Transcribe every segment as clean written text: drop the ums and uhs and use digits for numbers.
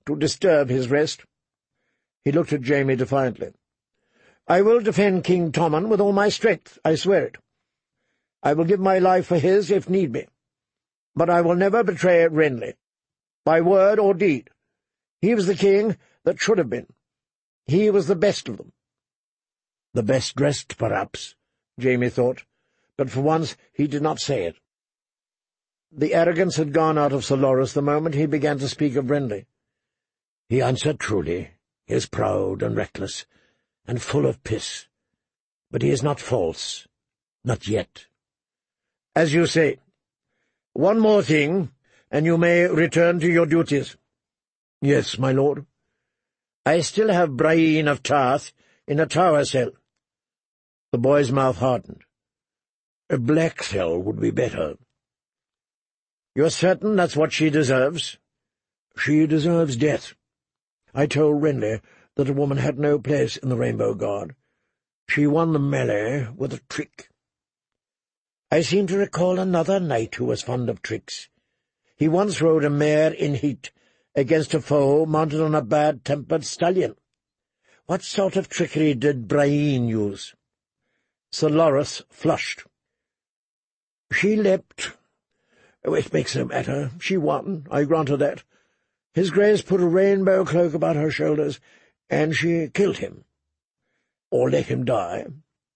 to disturb his rest. He looked at Jamie defiantly. "I will defend King Tommen with all my strength, I swear it. I will give my life for his, if need be. But I will never betray Renly, by word or deed. He was the king that should have been. He was the best of them." The best dressed, perhaps, Jamie thought, but for once he did not say it. The arrogance had gone out of Sir Loras the moment he began to speak of Renly. "He answered truly. He is proud and reckless, and full of piss. But he is not false. Not yet." "As you say. One more thing, and you may return to your duties." "Yes, my lord." "I still have Brienne of Tarth in a tower cell." The boy's mouth hardened. "A black cell would be better." "You're certain that's what she deserves?" "She deserves death. I told Renly that a woman had no place in the Rainbow Guard. She won the melee with a trick." "I seem to recall another knight who was fond of tricks. He once rode a mare in heat against a foe mounted on a bad-tempered stallion. What sort of trickery did Brienne use?" Sir Loras flushed. "She leapt. Oh, it makes no matter. She won, I grant her that. His Grace put a rainbow cloak about her shoulders, and she killed him. Or let him die.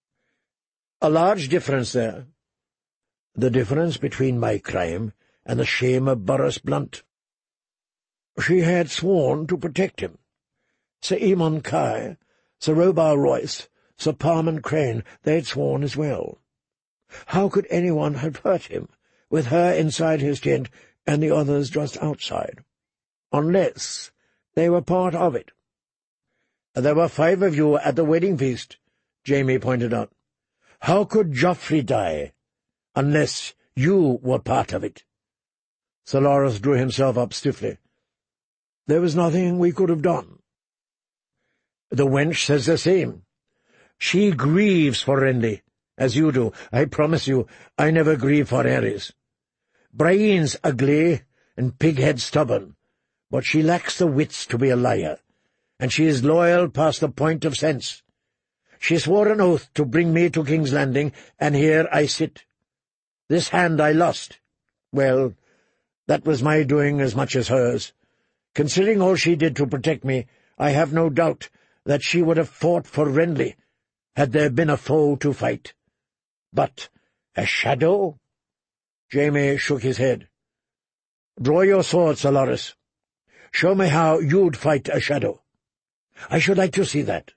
A large difference there." "The difference between my crime and the shame of Boris Blunt." "She had sworn to protect him. Sir Aemon Kai, Sir Robar Royce, Sir Parman Crane, they'd sworn as well. How could anyone have hurt him, with her inside his tent and the others just outside? Unless they were part of it." "There were 5 of you at the wedding feast," Jamie pointed out. "How could Joffrey die, unless you were part of it?" Sir Loras drew himself up stiffly. "There was nothing we could have done." "The wench says the same. She grieves for Renly, as you do. I promise you, I never grieve for Aerys. Brienne's ugly and pig-head stubborn, but she lacks the wits to be a liar, and she is loyal past the point of sense. She swore an oath to bring me to King's Landing, and here I sit. This hand I lost. Well, that was my doing as much as hers. Considering all she did to protect me, I have no doubt that she would have fought for Renly, had there been a foe to fight. But a shadow?" Jamie shook his head. "Draw your sword, Sir Loras. Show me how you'd fight a shadow. I should like to see that."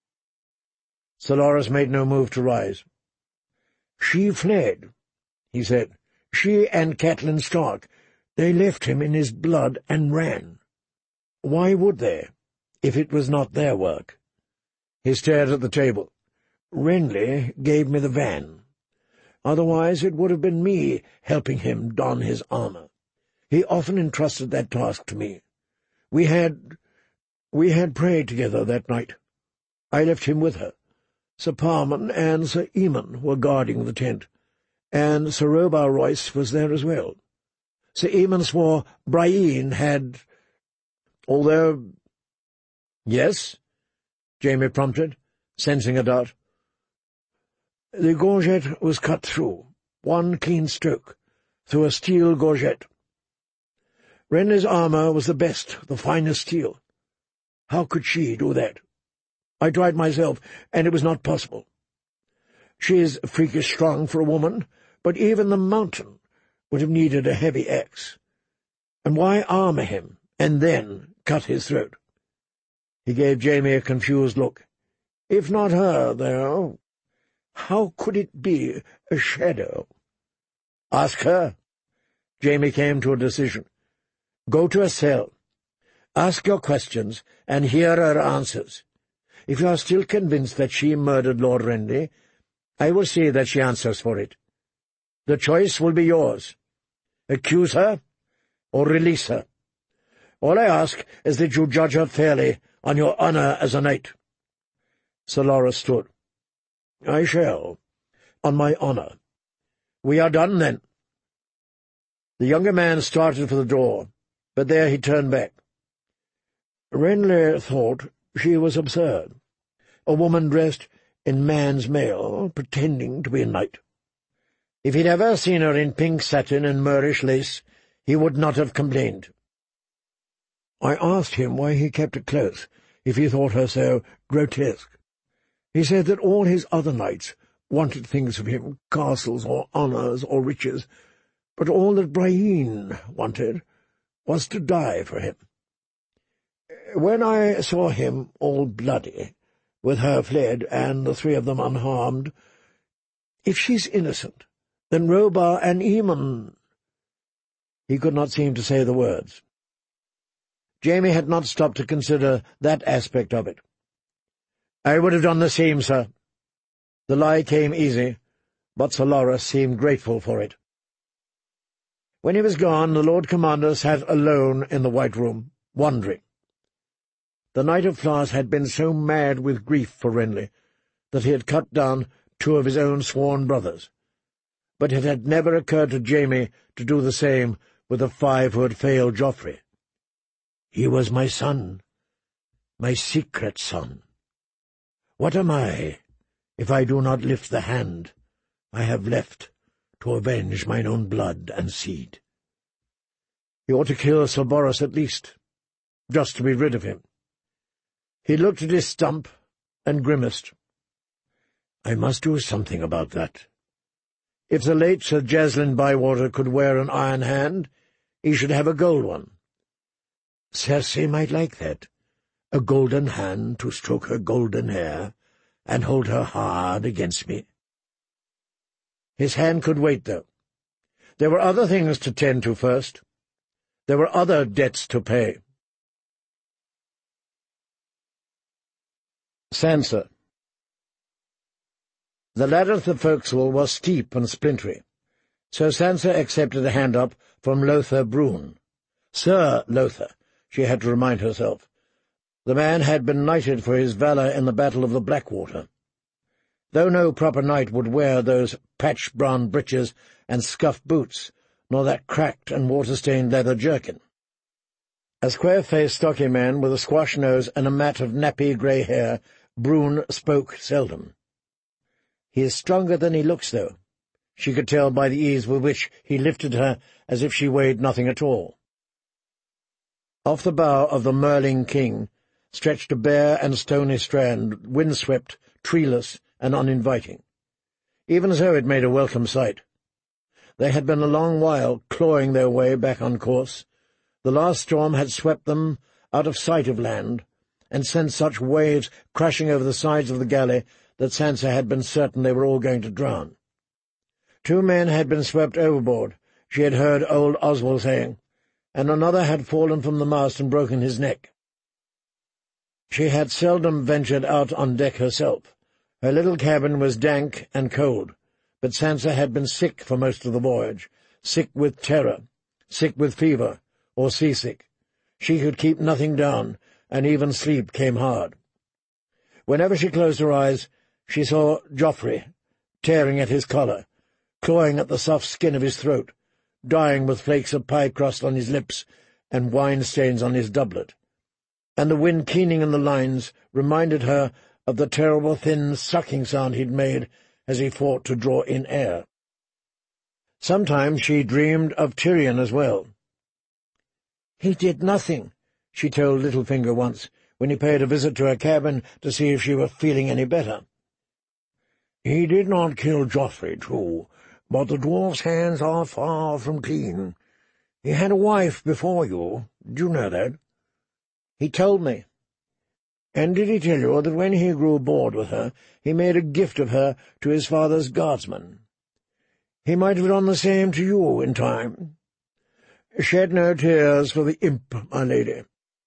Sir Loras made no move to rise. "She fled," he said. "She and Catelyn Stark. They left him in his blood and ran. Why would they, if it was not their work?" He stared at the table. "Renly gave me the van. Otherwise it would have been me helping him don his armour. He often entrusted that task to me. We had prayed together that night. I left him with her. Sir Parman and Sir Aemon were guarding the tent, and Sir Robar Royce was there as well. Sir Aemon swore Brienne had... although—" "Yes?" Jamie prompted, sensing a doubt. "The gorget was cut through, one clean stroke, through a steel gorget. Renly's armour was the best, the finest steel. How could she do that? I tried myself, and it was not possible. She is freakish strong for a woman, but even the Mountain would have needed a heavy axe. And why armour him, and then cut his throat?" He gave Jamie a confused look. "If not her, though, how could it be a shadow?" "Ask her." Jamie came to a decision. "Go to a cell. Ask your questions, and hear her answers. If you are still convinced that she murdered Lord Renly, I will see that she answers for it. The choice will be yours. Accuse her, or release her. All I ask is that you judge her fairly on your honour as a knight." Sir Loras stood. "I shall, on my honour. We are done, then." The younger man started for the door, but there he turned back. Renly thought she was absurd. A woman dressed in man's mail, pretending to be a knight. If he'd ever seen her in pink satin and Moorish lace, he would not have complained. I asked him why he kept it close, if he thought her so grotesque. He said that all his other knights wanted things of him, castles or honours or riches, but all that Breheen wanted was to die for him. When I saw him all bloody, with her fled and the three of them unharmed, if she's innocent, then Robar and Eamon— He could not seem to say the words. Jamie had not stopped to consider that aspect of it. "I would have done the same, sir." The lie came easy, but Solara seemed grateful for it. When he was gone, the Lord Commander sat alone in the White Room, wondering. The Knight of Flowers had been so mad with grief for Renly that he had cut down 2 of his own sworn brothers, but it had never occurred to Jamie to do the same with the 5 who had failed Joffrey. He was my son, my secret son. What am I, if I do not lift the hand I have left to avenge mine own blood and seed? He ought to kill Sir Boros at least, just to be rid of him. He looked at his stump and grimaced. I must do something about that. If the late Sir Jaslyn Bywater could wear an iron hand, he should have a gold one. Cersei might like that, a golden hand to stroke her golden hair and hold her hard against me. His hand could wait, though. There were other things to tend to first. There were other debts to pay. Sansa. The ladder to the forecastle was steep and splintery, so Sansa accepted a hand-up from Lothar Brune. Sir Lothar, she had to remind herself. The man had been knighted for his valour in the Battle of the Blackwater. Though no proper knight would wear those patch-brown breeches and scuffed boots, nor that cracked and water-stained leather jerkin. A square-faced, stocky man with a squash nose and a mat of nappy grey hair, Brune spoke seldom. He is stronger than he looks, though. She could tell by the ease with which he lifted her as if she weighed nothing at all. Off the bow of the Merling King stretched a bare and stony strand, windswept, treeless, and uninviting. Even so it made a welcome sight. They had been a long while clawing their way back on course. The last storm had swept them out of sight of land, and sent such waves crashing over the sides of the galley that Sansa had been certain they were all going to drown. 2 men had been swept overboard, she had heard old Oswald saying, and another had fallen from the mast and broken his neck. She had seldom ventured out on deck herself. Her little cabin was dank and cold, but Sansa had been sick for most of the voyage, sick with terror, sick with fever, or seasick. She could keep nothing down, and even sleep came hard. Whenever she closed her eyes, she saw Joffrey, tearing at his collar, clawing at the soft skin of his throat, dying with flakes of pie crust on his lips and wine stains on his doublet, and the wind keening in the lines reminded her of the terrible thin sucking sound he'd made as he fought to draw in air. Sometimes she dreamed of Tyrion as well. "He did nothing," she told Littlefinger once, when he paid a visit to her cabin to see if she were feeling any better. "He did not kill Joffrey, too, but the dwarf's hands are far from clean. He had a wife before you. Did you know that?" "He told me." "And did he tell you that when he grew bored with her, he made a gift of her to his father's guardsman? He might have done the same to you in time. Shed no tears for the imp, my lady."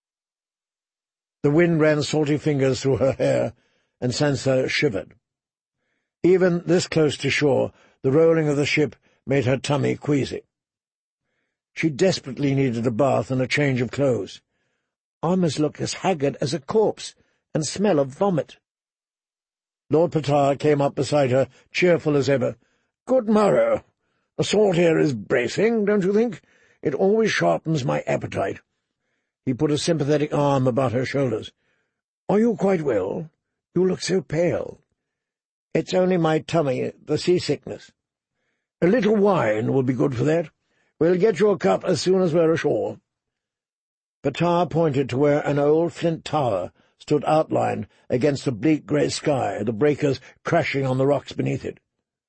The wind ran salty fingers through her hair, and Sansa shivered. Even this close to shore, the rolling of the ship made her tummy queasy. She desperately needed a bath and a change of clothes. "I must look as haggard as a corpse, and smell of vomit." Lord Patar came up beside her, cheerful as ever. "Good morrow. The salt air is bracing, don't you think? It always sharpens my appetite." He put a sympathetic arm about her shoulders. "Are you quite well? You look so pale." "It's only my tummy, the seasickness." "A little wine will be good for that. We'll get you a cup as soon as we're ashore." Petard pointed to where an old flint tower stood outlined against the bleak grey sky, the breakers crashing on the rocks beneath it.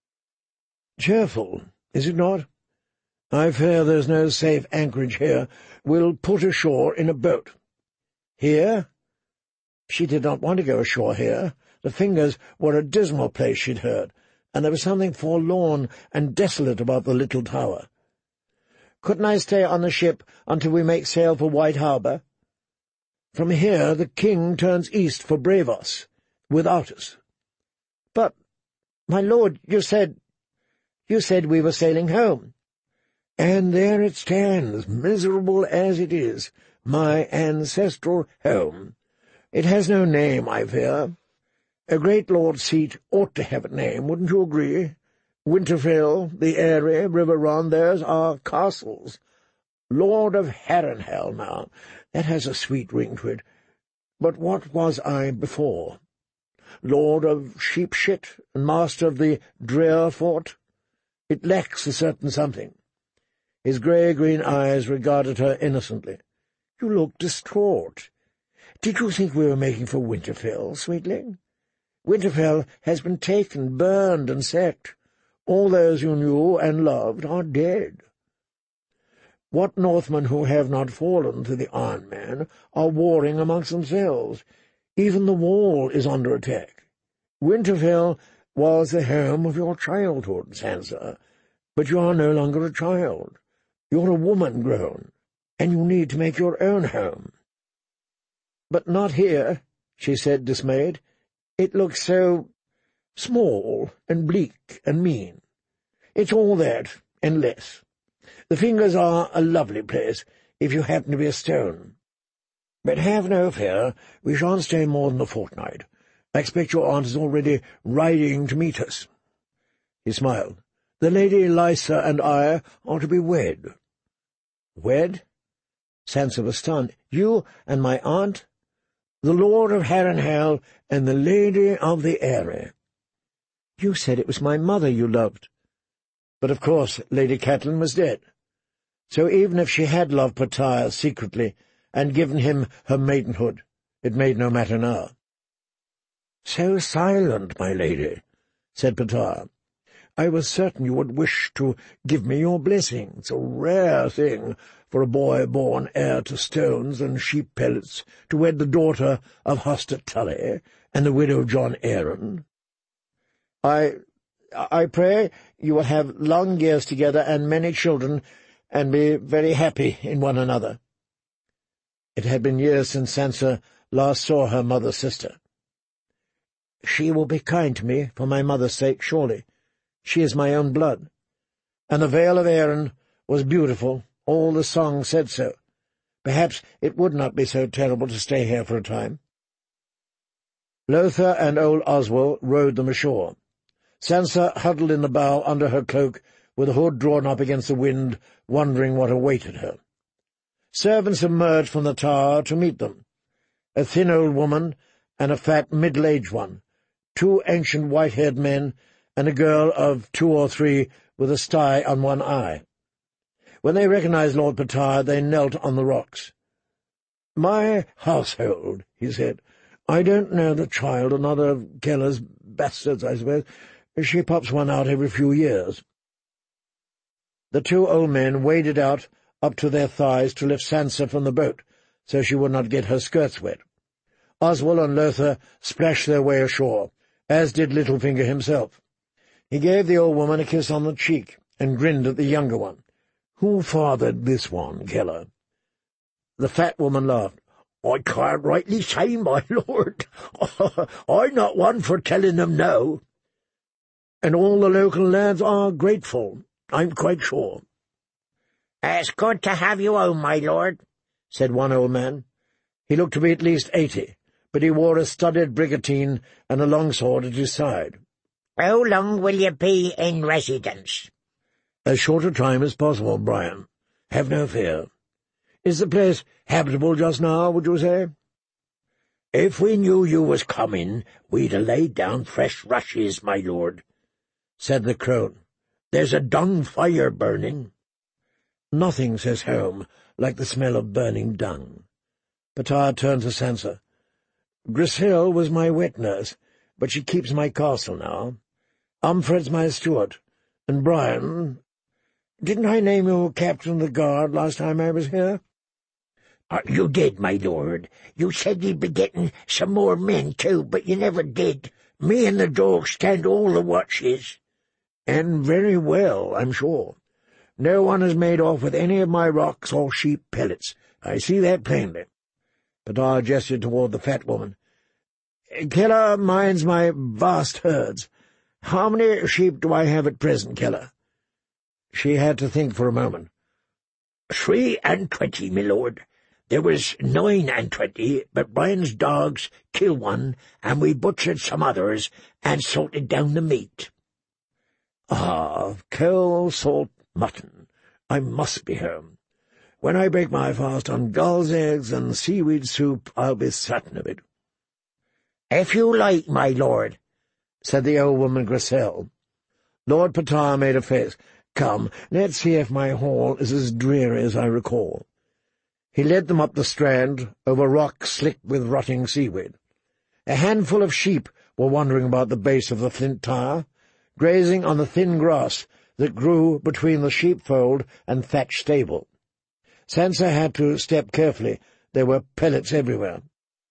"Cheerful, is it not? I fear there's no safe anchorage here. We'll put ashore in a boat." "Here?" She did not want to go ashore here. The Fingers were a dismal place, she'd heard, and there was something forlorn and desolate about the little tower. "Couldn't I stay on the ship until we make sail for White Harbour? From here the king turns east for Bravos, without us." "But, my lord, you said we were sailing home." "And there it stands, miserable as it is, my ancestral home. It has no name, I fear. A great lord's seat ought to have a name, wouldn't you agree? Winterfell, the Eyrie, River Run, theirs are castles. Lord of Harrenhal, now, that has a sweet ring to it. But what was I before? Lord of Sheepshit, and master of the Drear Fort? It lacks a certain something." His grey-green eyes regarded her innocently. "You look distraught. Did you think we were making for Winterfell, sweetling? Winterfell has been taken, burned, and sacked. All those you knew and loved are dead. What Northmen who have not fallen to the Iron Man are warring amongst themselves. Even the Wall is under attack. Winterfell was the home of your childhood, Sansa, but you are no longer a child. You're a woman grown, and you need to make your own home." "But not here," she said, dismayed. "It looks so small and bleak and mean. It's all that, and less. The Fingers are a lovely place, if you happen to be a stone. But have no fear, we shan't stay more than a fortnight. I expect your aunt is already riding to meet us." He smiled. "The Lady Lysa and I are to be wed." "Wed?" Sansa was stunned. "You and my aunt?" "The Lord of Harrenhal and the Lady of the Eyrie." "You said it was my mother you loved." But of course Lady Catelyn was dead. So even if she had loved Petard secretly and given him her maidenhood, it made no matter now. "So silent, my lady," said Petard. "I was certain you would wish to give me your blessing. It's a rare thing for a boy born heir to stones and sheep pellets to wed the daughter of Hoster Tully and the widow John Arryn. I pray you will have long years together and many children, and be very happy in one another." It had been years since Sansa last saw her mother's sister. "She will be kind to me for my mother's sake, surely. She is my own blood. And the Vale of Arryn was beautiful, all the song said so. Perhaps it would not be so terrible to stay here for a time." Lothar and old Oswell rowed them ashore. Sansa huddled in the bow under her cloak, with the hood drawn up against the wind, wondering what awaited her. Servants emerged from the tower to meet them. A thin old woman and a fat middle-aged one, 2 ancient white-haired men, and a girl of 2 or 3 with a sty on one eye. When they recognized Lord Petard, they knelt on the rocks. "My household," he said. "I don't know the child, another of Keller's bastards, I suppose. She pops one out every few years." The 2 old men waded out up to their thighs to lift Sansa from the boat, so she would not get her skirts wet. Oswell and Lothar splashed their way ashore, as did Littlefinger himself. He gave the old woman a kiss on the cheek, and grinned at the younger one. "Who fathered this one, Keller?" The fat woman laughed. "I can't rightly say, my lord. I'm not one for telling them no." "And all the local lads are grateful, I'm quite sure." "It's good to have you home, my lord," said one old man. He looked to be at least 80, but he wore a studded brigantine and a longsword at his side. "How long will you be in residence?" "As short a time as possible, Brian. Have no fear. Is the place habitable just now, would you say?" "If we knew you was coming, we'd ha' laid down fresh rushes, my lord," said the crone. "There's a dung fire burning." "Nothing," says Home, "like the smell of burning dung." Petard turned to Sansa. "Grisel was my wet nurse, but she keeps my castle now. Umfred's my steward, and Brian— Didn't I name you captain of the guard last time I was here?" "You did, my lord. You said you'd be getting some more men, too, but you never did. Me and the dog stand all the watches." "And very well, I'm sure. No one has made off with any of my rocks or sheep pellets. I see that plainly." Petard gestured toward the fat woman. "Keller minds my vast herds. How many sheep do I have at present, Keller?" She had to think for a moment. 23, my lord. There was 29, but Brian's dogs killed one, and we butchered some others, and salted down the meat." "Ah, coal, salt, mutton. I must be home. When I break my fast on gull's eggs and seaweed soup, I'll be certain of it." "If you like, my lord," said the old woman Grisel. Lord Petard made a face. "Come, let's see if my hall is as dreary as I recall." He led them up the strand, over rock slick with rotting seaweed. A handful of sheep were wandering about the base of the flint tower, grazing on the thin grass that grew between the sheepfold and thatched stable. Sansa had to step carefully. There were pellets everywhere.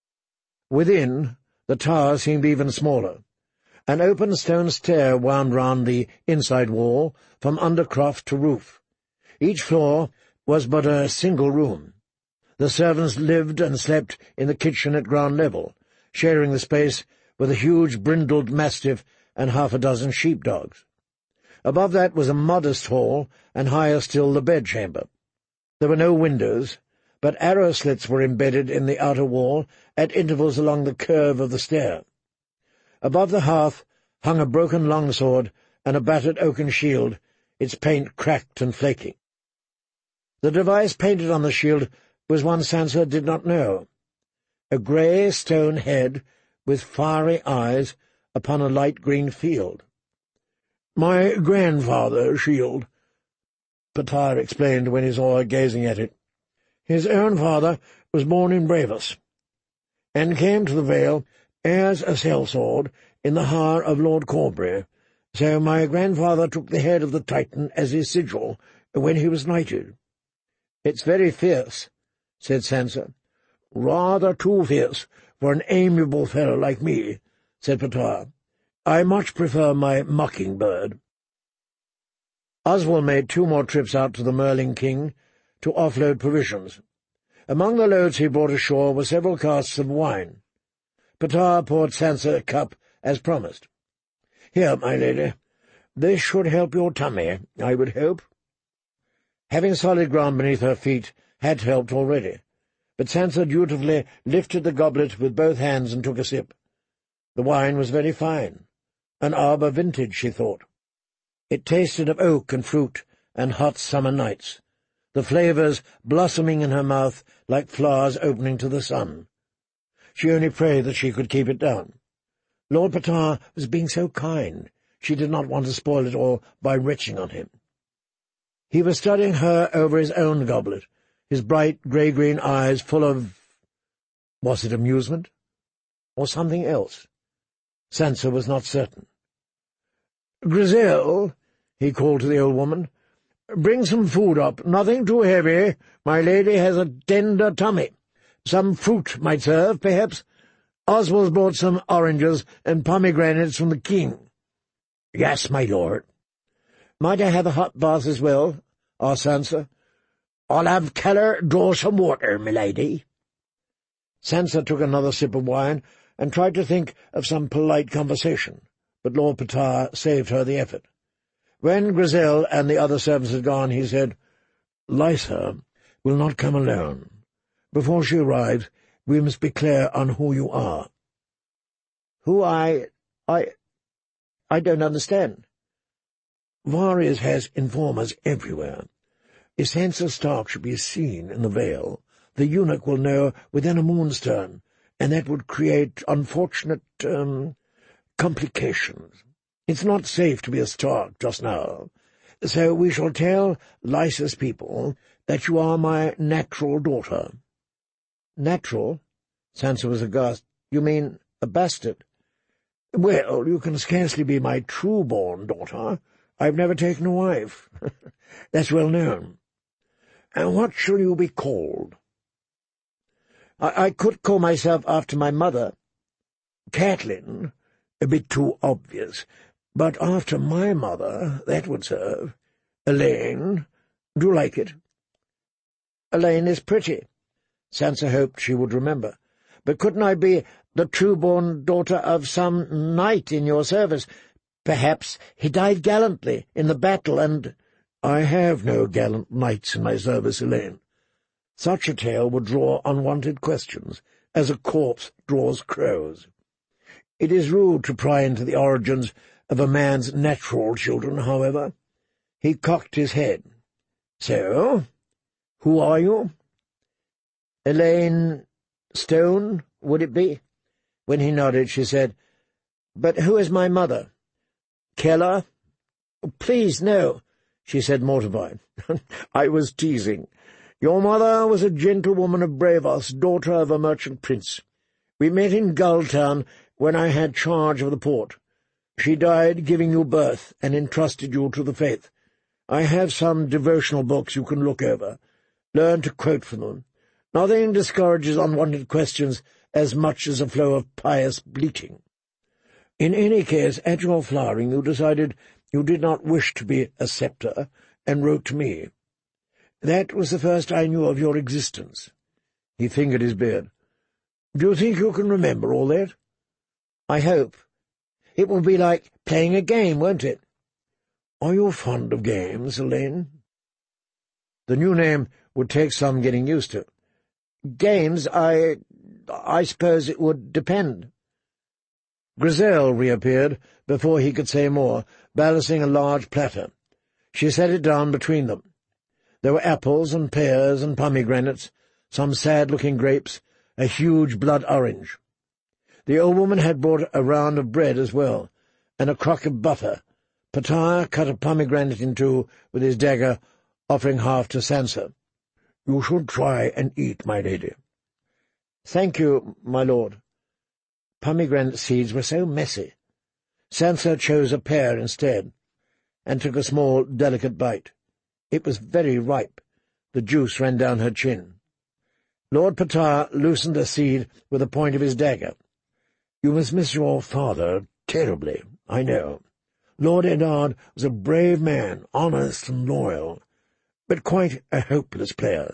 Within, the tower seemed even smaller. An open stone stair wound round the inside wall, from undercroft to roof. Each floor was but a single room. The servants lived and slept in the kitchen at ground level, sharing the space with a huge brindled mastiff and half a dozen sheepdogs. Above that was a modest hall, and higher still the bedchamber. There were no windows, but arrow slits were embedded in the outer wall at intervals along the curve of the stair. Above the hearth hung a broken longsword and a battered oaken shield, its paint cracked and flaking. The device painted on the shield was one Sansa did not know. A grey stone head with fiery eyes upon a light green field. "My grandfather's shield," Petard explained when he saw her gazing at it. "His own father was born in Bravos, and came to the Vale as a sellsword in the hire of Lord Corbury, so my grandfather took the head of the Titan as his sigil when he was knighted." "It's very fierce," said Sansa. "Rather too fierce for an amiable fellow like me," said Petard. "I much prefer my mockingbird." Oswald made 2 more trips out to the Merling King to offload provisions. Among the loads he brought ashore were several casks of wine. Petard poured Sansa a cup, as promised. "Here, my lady. This should help your tummy, I would hope." Having solid ground beneath her feet had helped already, but Sansa dutifully lifted the goblet with both hands and took a sip. The wine was very fine. An Arbor vintage, she thought. It tasted of oak and fruit and hot summer nights, the flavours blossoming in her mouth like flowers opening to the sun. She only prayed that she could keep it down. Lord Petard was being so kind. She did not want to spoil it all by retching on him. He was studying her over his own goblet, his bright grey-green eyes full of— was it amusement? Or something else? Sansa was not certain. "Grisel," he called to the old woman, "bring some food up. Nothing too heavy. My lady has a tender tummy. Some fruit might serve, perhaps. Oswald's brought some oranges and pomegranates from the king." "Yes, my lord." "Might I have a hot bath as well?" asked Sansa. "I'll have Keller draw some water, my lady." Sansa took another sip of wine and tried to think of some polite conversation, but Lord Petard saved her the effort. When Grisel and the other servants had gone, he said, "Lysa will not come alone. Before she arrives, we must be clear on who you are." "Who I don't understand." "Varys has informers everywhere. If Sansa Stark should be seen in the Vale, the eunuch will know within a moon's turn, and that would create unfortunate, complications. It's not safe to be a Stark just now, so we shall tell Lysa's people that you are my natural daughter." "Natural?" Sansa was aghast. "You mean a bastard?" "Well, you can scarcely be my true-born daughter. I've never taken a wife. That's well known. And what shall you be called?" I could call myself after my mother. Catelyn, a bit too obvious, but after my mother, that would serve. Elaine, do you like it?" "Elaine is pretty." Sansa hoped she would remember. "But couldn't I be the true-born daughter of some knight in your service? Perhaps he died gallantly in the battle, and—" "I have no gallant knights in my service, Elaine. Such a tale would draw unwanted questions, as a corpse draws crows. It is rude to pry into the origins of a man's natural children, however." He cocked his head. "So, who are you?" "Elaine Stone, would it be?" When he nodded, she said, "But who is my mother?" "Keller?" "Please, no," she said, mortified. "I was teasing. Your mother was a gentlewoman of Braavos, daughter of a merchant prince. We met in Gulltown when I had charge of the port. She died giving you birth and entrusted you to the faith. I have some devotional books you can look over. Learn to quote from them. Nothing discourages unwanted questions as much as a flow of pious bleating. In any case, at your flowering you decided you did not wish to be a sceptre, and wrote to me. That was the first I knew of your existence." He fingered his beard. "Do you think you can remember all that?" "I hope. It will be like playing a game, won't it?" "Are you fond of games, Elaine?" The new name would take some getting used to. "Games, I suppose it would depend." Griselle reappeared before he could say more, balancing a large platter. She set it down between them. There were apples and pears and pomegranates, some sad-looking grapes, a huge blood orange. The old woman had brought a round of bread as well, and a crock of butter. Petard cut a pomegranate in two with his dagger, offering half to Sansa. "You should try and eat, my lady." "Thank you, my lord." Pomegranate seeds were so messy. Sansa chose a pear instead, and took a small, delicate bite. It was very ripe. The juice ran down her chin. Lord Petard loosened a seed with the point of his dagger. "You must miss your father terribly, I know. Lord Eddard was a brave man, honest and loyal, but quite a hopeless player."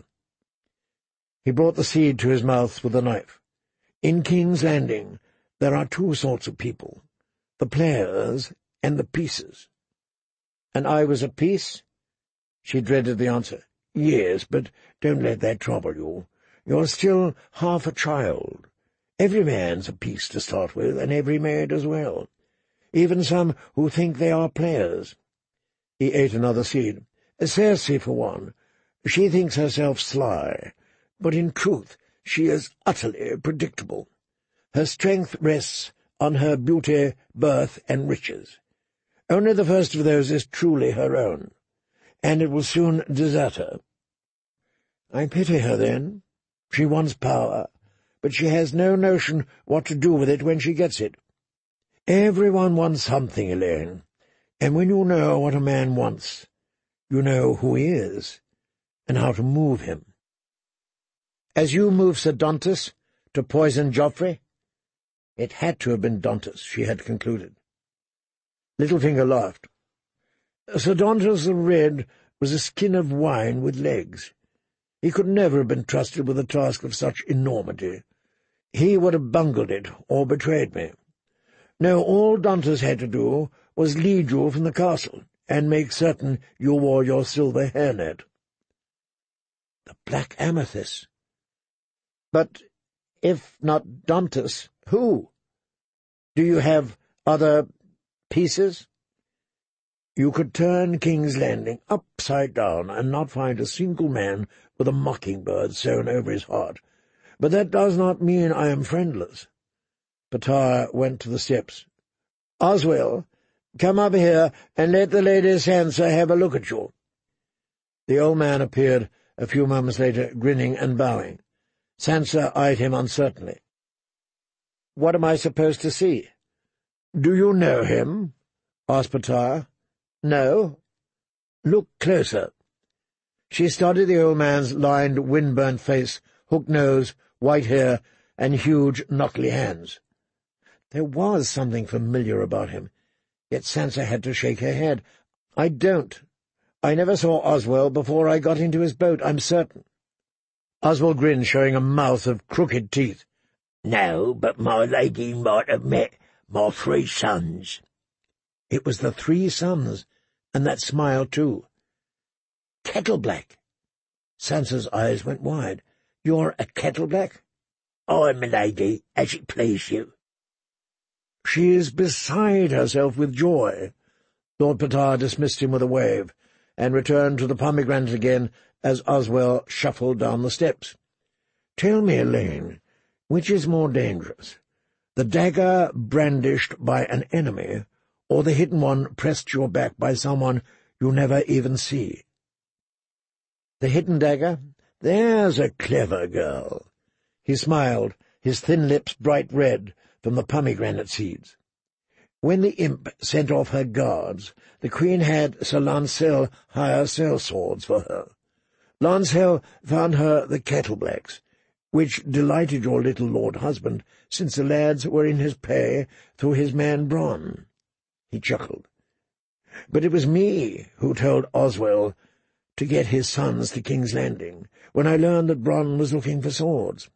He brought the seed to his mouth with a knife. "In King's Landing there are two sorts of people, the players and the pieces." "And I was a piece?" She dreaded the answer. "Yes, but don't let that trouble you. You're still half a child. Every man's a piece to start with, and every maid as well. Even some who think they are players." He ate another seed. "Cersei, for one. She thinks herself sly, but in truth she is utterly predictable. Her strength rests on her beauty, birth, and riches. Only the first of those is truly her own, and it will soon desert her. I pity her, then. She wants power, but she has no notion what to do with it when she gets it. Everyone wants something, Elaine, and when you know what a man wants, you know who he is, and how to move him." "As you moved Sir Dantas to poison Joffrey?" It had to have been Dantas, she had concluded. Littlefinger laughed. "Sir Dantas the Red was a skin of wine with legs. He could never have been trusted with a task of such enormity. He would have bungled it, or betrayed me. No, all Dantas had to do was lead you from the castle, and make certain you wore your silver hairnet." The black amethyst. "But if not Dantas, who? Do you have other pieces?" You could turn King's Landing upside down and not find a single man with a mockingbird sewn over his heart. But that does not mean I am friendless. Petard went to the steps. Oswell, come up here and let the Lady Sansa have a look at you. The old man appeared a few moments later, grinning and bowing. Sansa eyed him uncertainly. What am I supposed to see? Do you know him? Asked Petard. No. Look closer. She studied the old man's lined, wind-burnt face, hooked nose, white hair, and huge, knuckly hands. There was something familiar about him, yet Sansa had to shake her head. I don't. I never saw Oswell before I got into his boat, I'm certain. Oswell grinned, showing a mouth of crooked teeth. No, but my lady might have met my 3 sons. It was the 3 sons, and that smile too. Kettleblack. Sansa's eyes went wide. You're a Kettleblack? I am, milady, as it please you. She is beside herself with joy. Lord Petard dismissed him with a wave, and returned to the pomegranate again as Oswell shuffled down the steps. Tell me, Elaine, which is more dangerous, the dagger brandished by an enemy, or the hidden one pressed to your back by someone you never even see? The hidden dagger? There's a clever girl. He smiled, his thin lips bright red from the pomegranate seeds. When the imp sent off her guards, the Queen had Sir Lancel hire sellswords for her. Lancel found her the Kettleblacks, which delighted your little lord husband, since the lads were in his pay through his man Bronn. He chuckled. But it was me who told Oswell to get his sons to King's Landing, when I learned that Bronn was looking for swords.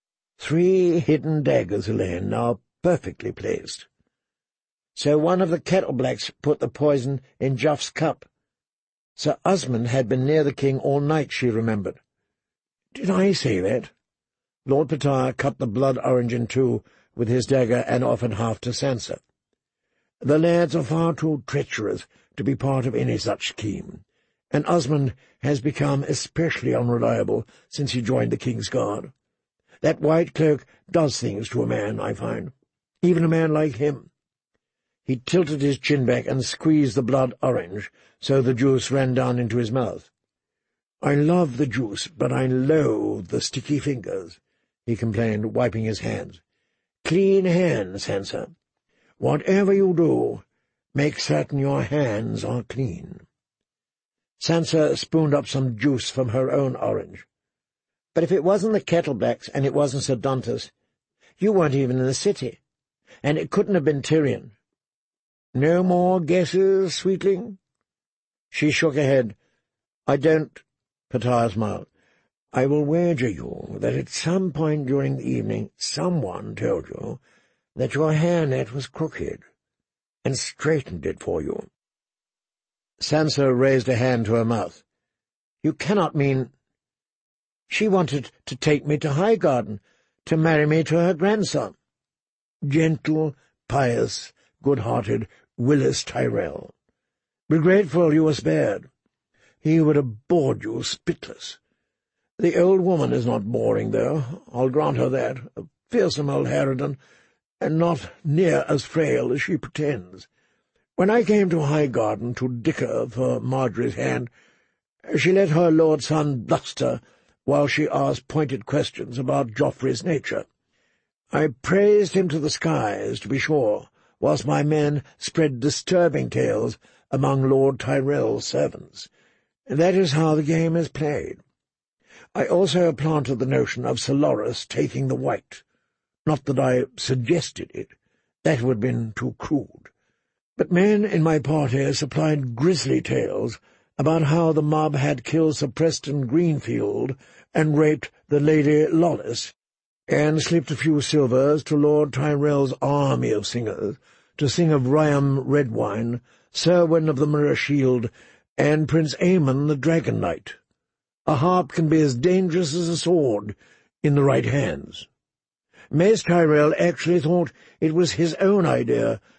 3 hidden daggers, Elaine, now perfectly placed. So one of the Kettleblacks put the poison in Juff's cup. Sir Osmond had been near the king all night, she remembered. Did I say that? Lord Petard cut the blood orange in 2 with his dagger and offered half to Sansa. The lads are far too treacherous to be part of any such scheme, and Osmond has become especially unreliable since he joined the King's Guard. That white cloak does things to a man, I find, even a man like him. He tilted his chin back and squeezed the blood orange, so the juice ran down into his mouth. I love the juice, but I loathe the sticky fingers, he complained, wiping his hands. Clean hands, Sansa. Whatever you do, make certain your hands are clean. Sansa spooned up some juice from her own orange. But if it wasn't the Kettleblacks, and it wasn't Sir Dontas, you weren't even in the city, and it couldn't have been Tyrion. No more guesses, sweetling? She shook her head. I don't, Petard smiled. I will wager you that at some point during the evening someone told you that your hairnet was crooked, and straightened it for you. Sansa raised a hand to her mouth. You cannot mean— She wanted to take me to Highgarden, to marry me to her grandson. Gentle, pious, good-hearted Willis Tyrell. Be grateful you were spared. He would have bored you spitless. The old woman is not boring, though, I'll grant her that, a fearsome old harridan, and not near as frail as she pretends. When I came to Highgarden to dicker for Marjorie's hand, she let her lord son bluster while she asked pointed questions about Joffrey's nature. I praised him to the skies, to be sure, whilst my men spread disturbing tales among Lord Tyrell's servants. That is how the game is played. I also planted the notion of Sir Loras taking the white. Not that I suggested it. That would have been too crude. But men in my party supplied grisly tales about how the mob had killed Sir Preston Greenfield and raped the Lady Lawless, and slipped a few silvers to Lord Tyrell's army of singers, to sing of Ryam Redwine, Serwyn of the Mirror Shield, and Prince Aemon the Dragon Knight. A harp can be as dangerous as a sword in the right hands. Mace Tyrell actually thought it was his own idea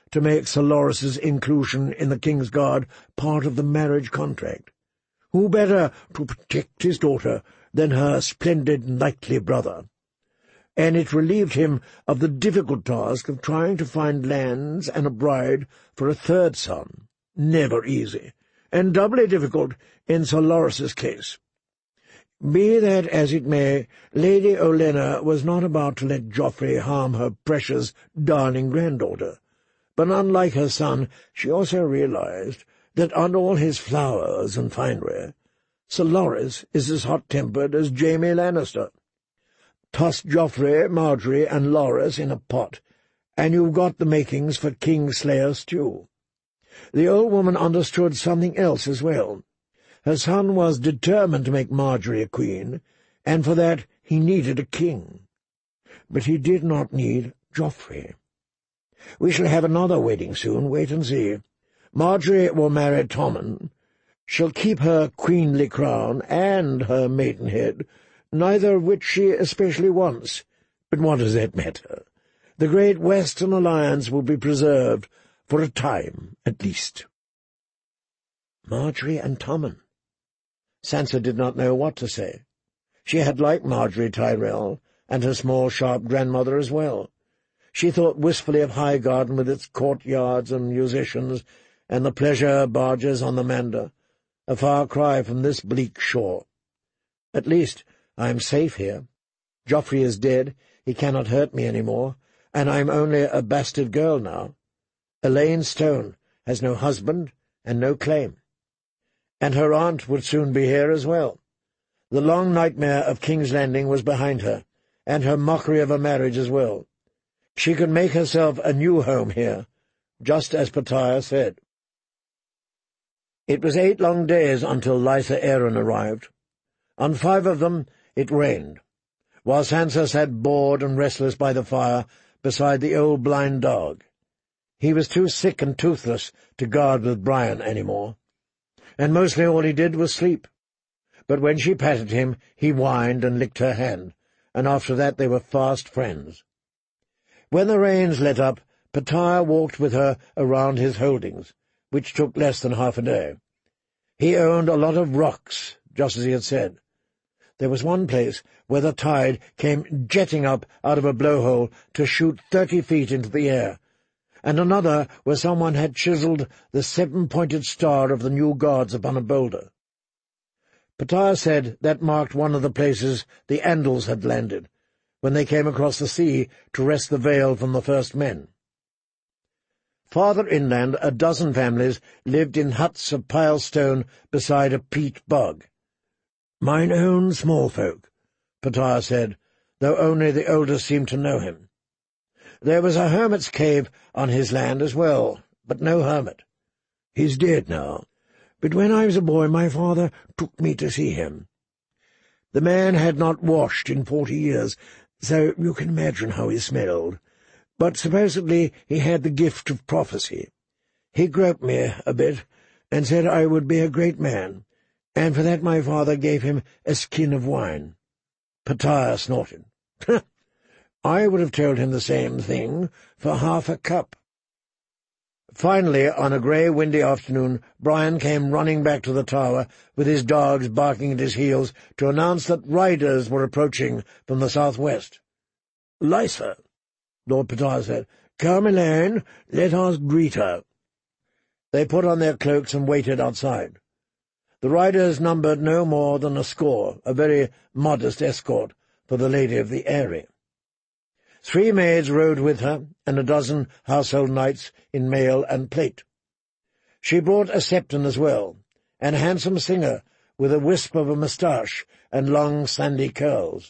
to make Sir Lorris's inclusion in the King's Guard part of the marriage contract. Who better to protect his daughter than her splendid knightly brother? And it relieved him of the difficult task of trying to find lands and a bride for a third son. Never easy, and doubly difficult in Sir Lorris's case. Be that as it may, Lady Olenna was not about to let Joffrey harm her precious, darling granddaughter. But unlike her son, she also realized that under all his flowers and finery, Sir Lorris is as hot-tempered as Jaime Lannister. Toss Joffrey, Marjorie, and Lorris in a pot, and you've got the makings for Kingslayer stew. The old woman understood something else as well. Her son was determined to make Marjorie a queen, and for that he needed a king. But he did not need Joffrey. We shall have another wedding soon, wait and see. Marjorie will marry Tommen. She'll keep her queenly crown and her maidenhead, neither of which she especially wants. But what does that matter? The great Western Alliance will be preserved, for a time at least. Marjorie and Tommen. Sansa did not know what to say. She had liked Marjorie Tyrell, and her small, sharp grandmother as well. She thought wistfully of Highgarden with its courtyards and musicians, and the pleasure barges on the Mander, a far cry from this bleak shore. At least I am safe here. Joffrey is dead, he cannot hurt me any more, and I am only a bastard girl now. Elaine Stone has no husband and no claim. And her aunt would soon be here as well. The long nightmare of King's Landing was behind her, and her mockery of a marriage as well. She could make herself a new home here, just as Pattaya said. It was 8 long days until Lysa Arryn arrived. On 5 of them it rained, while Sansa sat bored and restless by the fire beside the old blind dog. He was too sick and toothless to guard with Brian any more, and mostly all he did was sleep. But when she patted him, he whined and licked her hand, and after that they were fast friends. When the rains let up, Pattaya walked with her around his holdings, which took less than half a day. He owned a lot of rocks, just as he had said. There was one place where the tide came jetting up out of a blowhole to shoot 30 feet into the air, and another where someone had chiselled the 7-pointed star of the new gods upon a boulder. Pattaya said that marked one of the places the Andals had landed, when they came across the sea to wrest the veil from the first men. Farther inland, a dozen families lived in huts of pile stone beside a peat bog. "Mine own small folk," Pattaya said, though only the oldest seemed to know him. There was a hermit's cave on his land as well, but no hermit. He's dead now, but when I was a boy my father took me to see him. The man had not washed in 40 years, so you can imagine how he smelled. But supposedly he had the gift of prophecy. He groped me a bit, and said I would be a great man, and for that my father gave him a skin of wine. Pattaya snorted. I would have told him the same thing for half a cup. Finally, on a grey, windy afternoon, Brian came running back to the tower, with his dogs barking at his heels, to announce that riders were approaching from the southwest. "Lysa," Lord Pattaya said. "Come, Elaine, let us greet her." They put on their cloaks and waited outside. The riders numbered no more than a score, a very modest escort for the Lady of the Eyrie. 3 maids rode with her, and a dozen household knights in mail and plate. She brought a Septon as well, and a handsome singer with a wisp of a moustache and long sandy curls.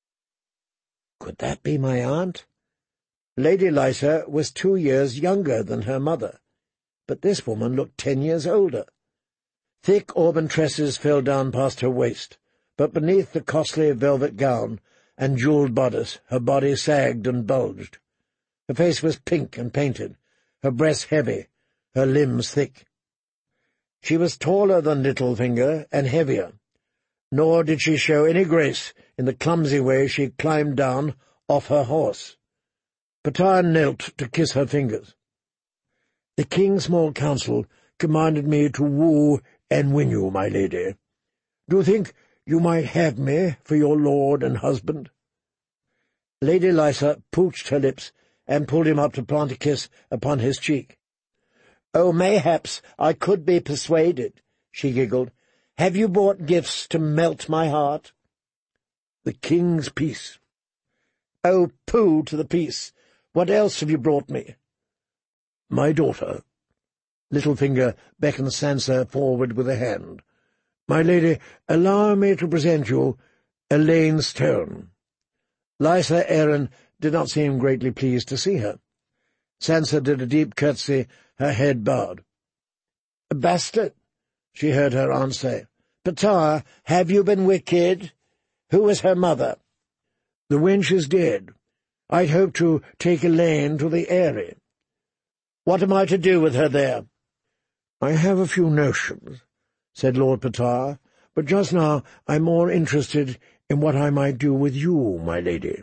Could that be my aunt? Lady Lysa was 2 years younger than her mother, but this woman looked 10 years older. Thick auburn tresses fell down past her waist, but beneath the costly velvet gown and jewelled bodice her body sagged and bulged. Her face was pink and painted, her breasts heavy, her limbs thick. She was taller than Littlefinger and heavier, nor did she show any grace in the clumsy way she climbed down off her horse. Pattaya knelt to kiss her fingers. "The king's small council commanded me to woo and win you, my lady. Do you think you might have me for your lord and husband?" Lady Lysa pooched her lips and pulled him up to plant a kiss upon his cheek. "Oh, mayhaps I could be persuaded," she giggled. "Have you brought gifts to melt my heart?" "The king's peace." "Oh, pooh to the peace. What else have you brought me?" "My daughter." Littlefinger beckoned Sansa forward with a hand. "My lady, allow me to present you Elaine Stone." Lysa Arryn did not seem greatly pleased to see her. Sansa did a deep curtsy, her head bowed. "A bastard," she heard her aunt say. "Petard, have you been wicked? Who was her mother?" "The wench is dead. I'd hoped to take Elaine to the Eyrie." "What am I to do with her there?" "I have a few notions," said Lord Petard, "but just now I'm more interested in what I might do with you, my lady."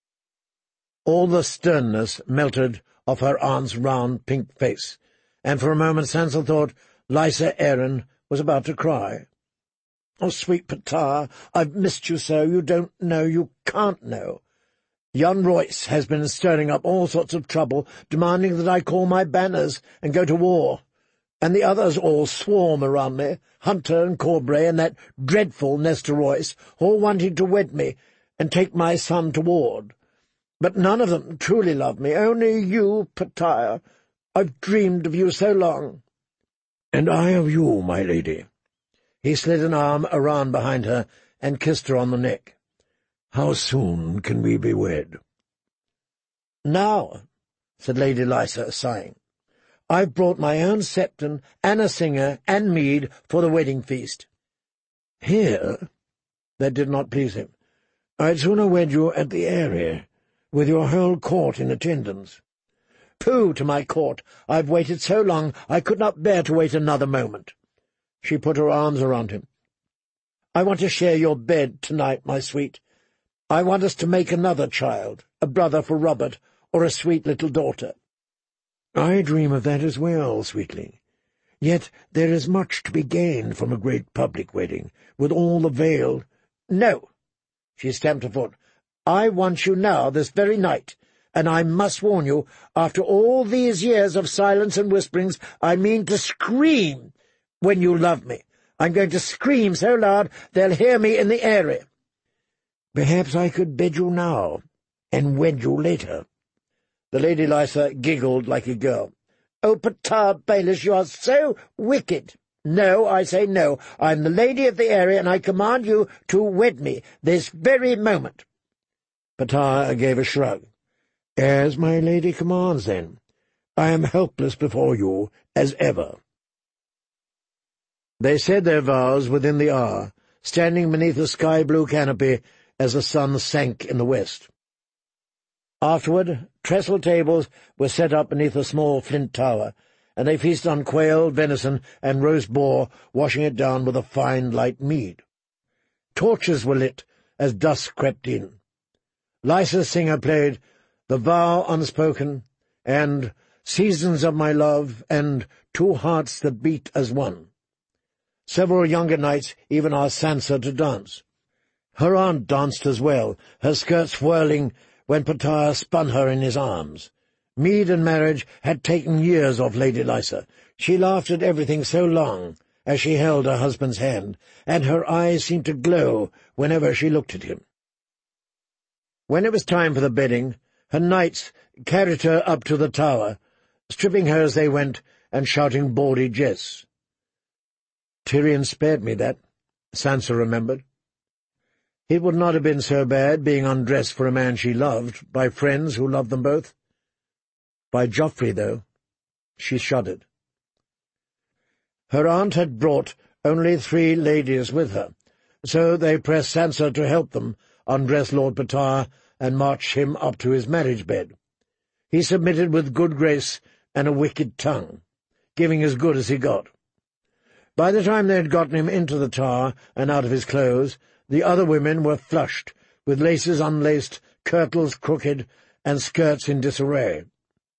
All the sternness melted off her aunt's round pink face, and for a moment Sansa thought Lysa Arryn was about to cry. "Oh, sweet Petard, I've missed you so, you don't know, you can't know. Yon Royce has been stirring up all sorts of trouble, demanding that I call my banners and go to war, and the others all swarm around me, Hunter and Corbray and that dreadful Nestor Royce, all wanting to wed me and take my son to ward. But none of them truly love me, only you, Petard. I've dreamed of you so long." "And I of you, my lady." He slid an arm around behind her and kissed her on the neck. "How soon can we be wed?" "Now," said Lady Lysa, sighing. "I've brought my own septon, and a singer, and mead for the wedding feast." "Here?" That did not please him. "I'd sooner wed you at the Eyrie, with your whole court in attendance." "Pooh to my court! I've waited so long I could not bear to wait another moment." She put her arms around him. "I want to share your bed tonight, my sweet. I want us to make another child, a brother for Robert, or a sweet little daughter." "I dream of that as well, sweetling. Yet there is much to be gained from a great public wedding, with all the veiled—" "No!" She stamped her foot. "I want you now, this very night, and I must warn you, after all these years of silence and whisperings, I mean to scream when you love me. I'm going to scream so loud they'll hear me in the Eyrie." "Perhaps I could bed you now, and wed you later." The Lady Lysa giggled like a girl. "Oh, Petard Baelish, you are so wicked. No, I say no. I'm the Lady of the Eyrie, and I command you to wed me this very moment." Petard gave a shrug. "As my lady commands, then. I am helpless before you, as ever." They said their vows within the hour, standing beneath a sky-blue canopy as the sun sank in the west. Afterward, trestle tables were set up beneath a small flint tower, and they feasted on quail, venison, and roast boar, washing it down with a fine light mead. Torches were lit as dusk crept in. Lysa's singer played "The Vow Unspoken," and "Seasons of My Love," and "Two Hearts That Beat as One." Several younger knights even asked Sansa to dance. Her aunt danced as well, her skirts whirling when Petard spun her in his arms. Mead and marriage had taken years off Lady Lysa. She laughed at everything so long as she held her husband's hand, and her eyes seemed to glow whenever she looked at him. When it was time for the bedding, her knights carried her up to the tower, stripping her as they went and shouting bawdy jests. Tyrion spared me that, Sansa remembered. It would not have been so bad being undressed for a man she loved, by friends who loved them both. By Joffrey, though, she shuddered. Her aunt had brought only 3 ladies with her, so they pressed Sansa to help them undress Lord Petard and march him up to his marriage bed. He submitted with good grace and a wicked tongue, giving as good as he got. By the time they had gotten him into the tower and out of his clothes, the other women were flushed, with laces unlaced, kirtles crooked, and skirts in disarray.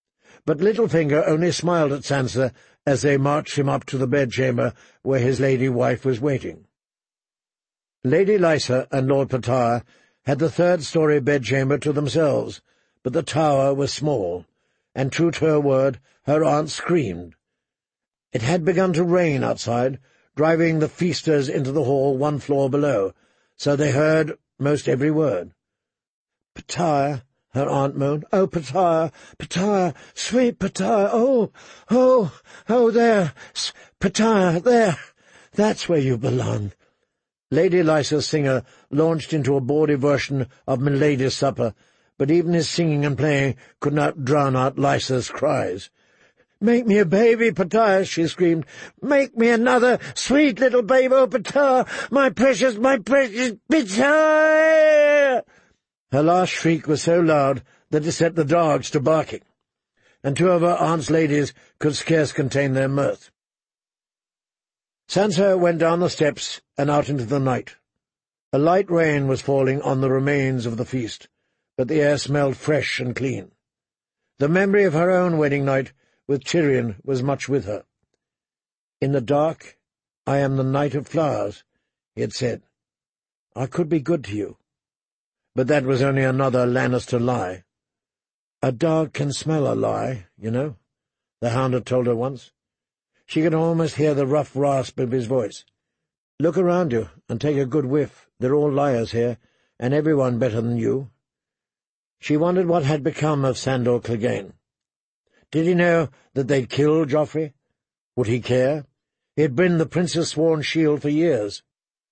but Littlefinger only smiled at Sansa as they marched him up to the bedchamber where his lady wife was waiting. Lady Lysa and Lord Pattaya had the third-story bedchamber to themselves, but the tower was small, and true to her word, her aunt screamed. It had begun to rain outside, driving the feasters into the hall 1 floor below, so they heard most every word. "Pattaya," her aunt moaned. "Oh, Pattaya, Pattaya, sweet Pattaya, oh, there, Pattaya, there, that's where you belong." Lady Lysa's singer launched into a bawdy version of Milady's supper, but even his singing and playing could not drown out Lysa's cries. "Make me a baby, Pattaya," she screamed. "Make me another sweet little baby, oh, Pattaya, my precious Pattaya!" Her last shriek was so loud that it set the dogs to barking, and 2 of her aunt's ladies could scarce contain their mirth. Sansa went down the steps and out into the night. A light rain was falling on the remains of the feast, but the air smelled fresh and clean. The memory of her own wedding night with Tyrion was much with her. "In the dark, I am the Knight of Flowers," he had said. "I could be good to you." But that was only another Lannister lie. "A dog can smell a lie, you know," the Hound had told her once. She could almost hear the rough rasp of his voice. "Look around you and take a good whiff. They're all liars here, and everyone better than you." She wondered what had become of Sandor Clegane. Did he know that they'd killed Joffrey? Would he care? He had been the prince's sworn shield for years.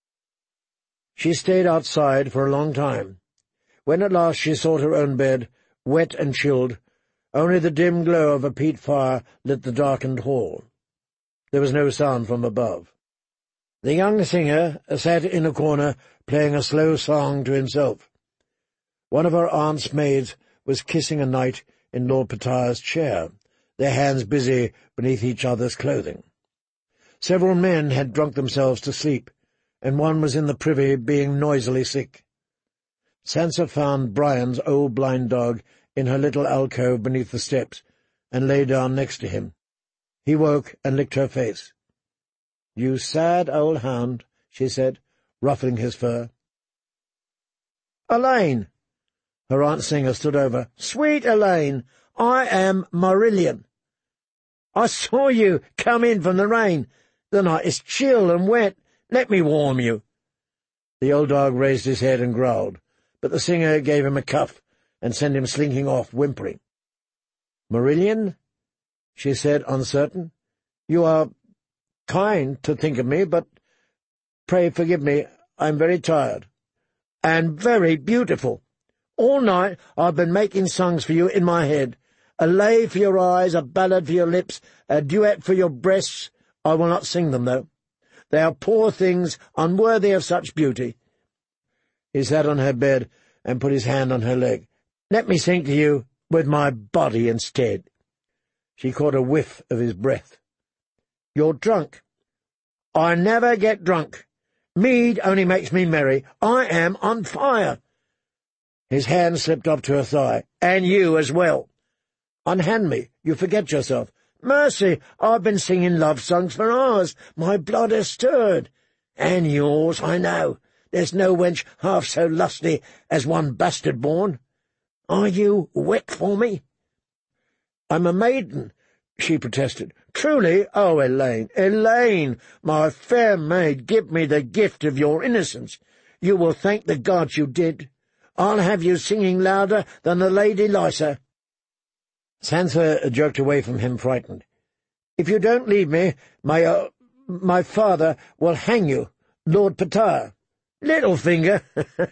She stayed outside for a long time. When at last she sought her own bed, wet and chilled, only the dim glow of a peat fire lit the darkened hall. There was no sound from above. The young singer sat in a corner playing a slow song to himself. One of her aunt's maids was kissing a knight in Lord Pattaya's chair, their hands busy beneath each other's clothing. Several men had drunk themselves to sleep, and one was in the privy being noisily sick. Sansa found Brian's old blind dog in her little alcove beneath the steps, and lay down next to him. He woke and licked her face. "You sad old hound," she said, ruffling his fur. "Elaine!" Her aunt Singer stood over. "Sweet Elaine, I am Marillion. I saw you come in from the rain. The night is chill and wet. Let me warm you." The old dog raised his head and growled, but the singer gave him a cuff and sent him slinking off, whimpering. "Marillion," she said, uncertain. "You are kind to think of me, but pray forgive me. I am very tired. And very beautiful. All night I've been making songs for you in my head. A lay for your eyes, a ballad for your lips, a duet for your breasts. I will not sing them, though. They are poor things, unworthy of such beauty." He sat on her bed and put his hand on her leg. "Let me sing to you with my body instead." She caught a whiff of his breath. "You're drunk." "I never get drunk. Mead only makes me merry. I am on fire." His hand slipped up to her thigh. "And you as well." "Unhand me. You forget yourself." "Mercy, I've been singing love songs for hours. My blood has stirred." "And yours, I know. There's no wench half so lusty as one bastard born. Are you wet for me?" "I'm a maiden," she protested. "Truly? Oh, Elaine, Elaine, my fair maid, give me the gift of your innocence. You will thank the gods you did. I'll have you singing louder than the Lady Lysa." Sansa jerked away from him, frightened. "If you don't leave me, my father will hang you, Lord Pattaya." "Littlefinger!"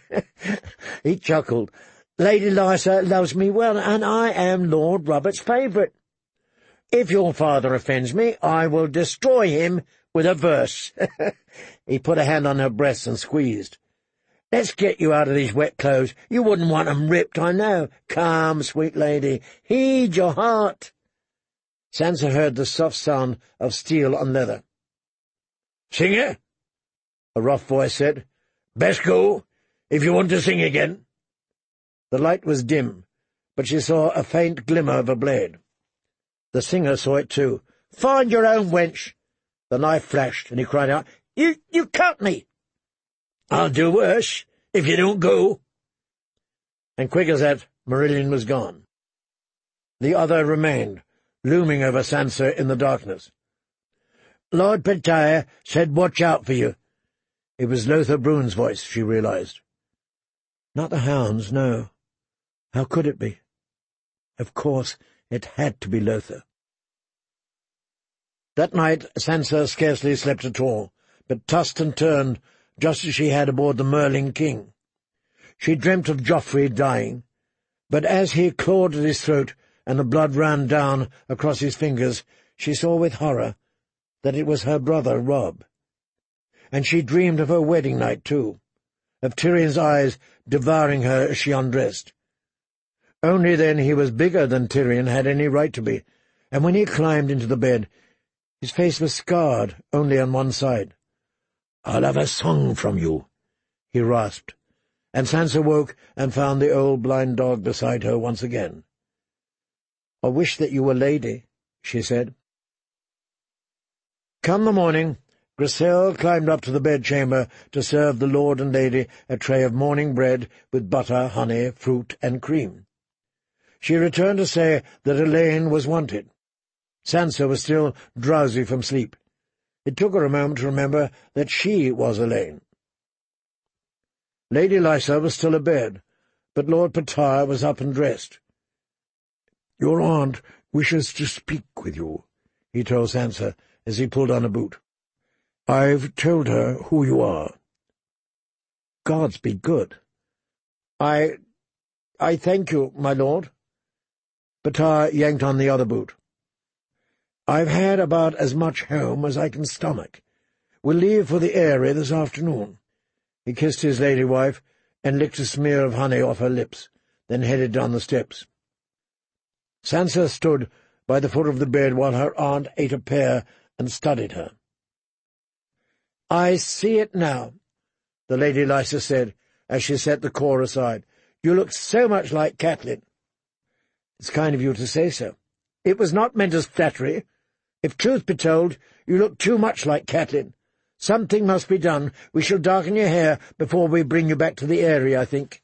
He chuckled. "Lady Lysa loves me well, and I am Lord Robert's favourite. If your father offends me, I will destroy him with a verse." He put a hand on her breasts and squeezed. "Let's get you out of these wet clothes. You wouldn't want 'em ripped, I know. Come, sweet lady, heed your heart." Sansa heard the soft sound of steel on leather. "Singer," a rough voice said. "Best go, if you want to sing again." The light was dim, but she saw a faint glimmer of a blade. The singer saw it too. "Find your own, wench!" The knife flashed, and he cried out, You cut me!" "I'll do worse, if you don't go." And quick as that, Marillion was gone. The other remained, looming over Sansa in the darkness. "Lord Petire said watch out for you." It was Lothar Brune's voice, she realized. Not the hounds, no. How could it be? Of course, it had to be Lothar. That night Sansa scarcely slept at all, but tossed and turned just as she had aboard the Merling King. She dreamt of Joffrey dying, but as he clawed at his throat and the blood ran down across his fingers, she saw with horror that it was her brother Robb. And she dreamed of her wedding night, too, of Tyrion's eyes devouring her as she undressed. Only then he was bigger than Tyrion had any right to be, and when he climbed into the bed, his face was scarred only on one side. "I'll have a song from you," he rasped, and Sansa woke and found the old blind dog beside her once again. "I wish that you were lady," she said. Come the morning, Griselle climbed up to the bedchamber to serve the lord and lady a tray of morning bread with butter, honey, fruit, and cream. She returned to say that Elaine was wanted. Sansa was still drowsy from sleep. It took her a moment to remember that she was Elaine. Lady Lysa was still abed, but Lord Petire was up and dressed. "Your aunt wishes to speak with you," he told Sansa as he pulled on a boot. "I've told her who you are." "Gods be good." I thank you, my lord." Petire yanked on the other boot. "I've had about as much home as I can stomach. We'll leave for the Eyrie this afternoon." He kissed his lady wife and licked a smear of honey off her lips, then headed down the steps. Sansa stood by the foot of the bed while her aunt ate a pear and studied her. "I see it now," the Lady Lysa said, as she set the core aside. "You look so much like Catelyn." "It's kind of you to say so." "It was not meant as flattery. If truth be told, you look too much like Catelyn. Something must be done. We shall darken your hair before we bring you back to the Eyrie, I think."